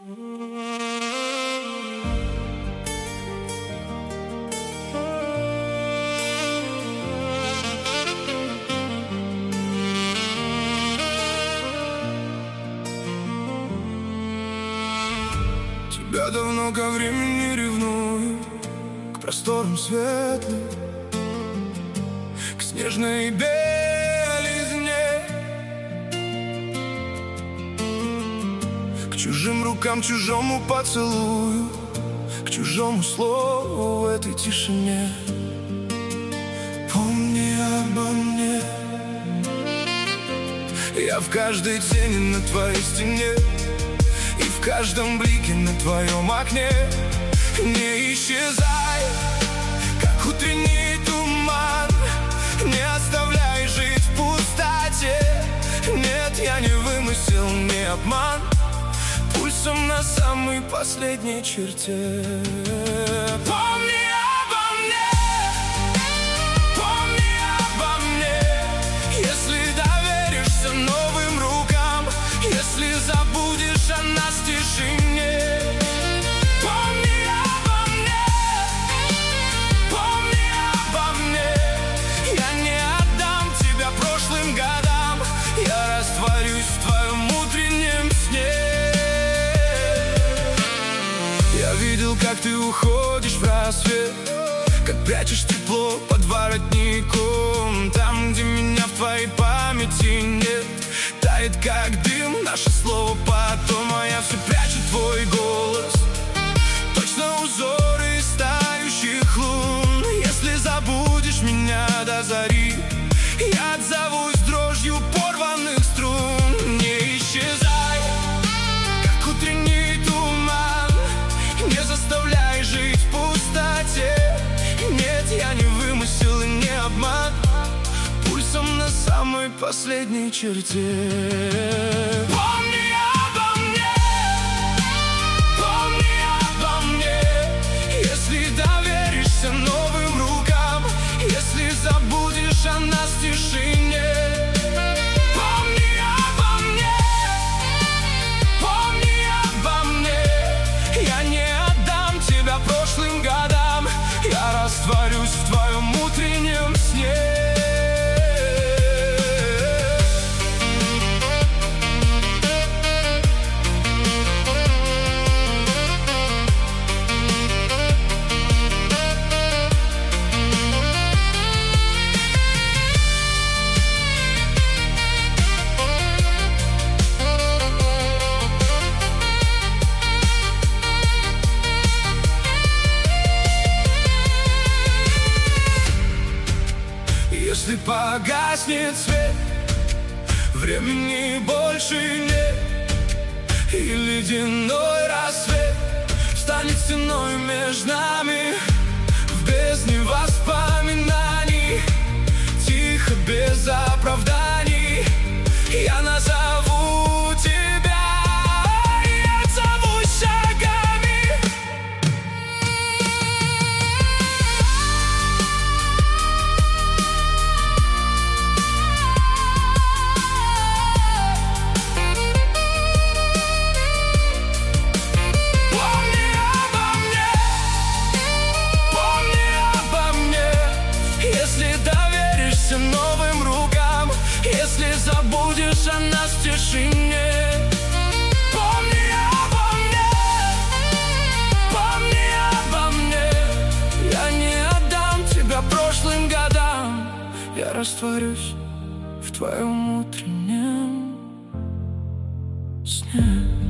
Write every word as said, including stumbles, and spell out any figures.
Тебя давно ко времени ревную, к просторам светлым, к снежной белизне, к чужим рукам, чужому поцелую, к чужому слову в этой тишине. Помни обо мне, я в каждой тени на твоей стене, и в каждом блике на твоем окне. Не исчезай, как утренний туман, не оставляй жить в пустоте. Нет, я не вымысел, не обман, пульсом на самой последней черте. Помни обо мне, помни обо мне, если доверишься новым рукам, если забудешь о нас в тишине. Помни обо мне, помни обо мне, я не отдам тебя прошлым годам, я растворюсь в твоем утреннем сне. Я видел, как ты уходишь в рассвет, как прячешь тепло под воротником, там, где меня в твоей памяти нет. Тает, как дым, наше слово потом, а я все прячу твой голос, точно узоры из тающих лун. Если забудешь меня до зари, я отзовусь дрожью порванных струн. Не исчезай, как утренний туман, не заставляй жить в пустоте. Нет, я не вымысел и не обман, пульсом на самой последней черте. Помни обо мне, помни обо мне, если доверишься новым рукам, если забудешь о нас в тишине. Помни обо мне, помни обо мне, я не отдам тебя прошлым годам, я растворюсь в твоем утреннем сне. Если погаснет свет, времени больше нет, и ледяной рассвет станет стеной между нами, в бездне воспоминаний, тихо, без оправданий, я назову тебя и отзовусь шагами. Новым рукам, если забудешь о нас в тишине. Помни обо мне, помни обо мне, я не отдам тебя прошлым годам, я растворюсь в твоем утреннем сне.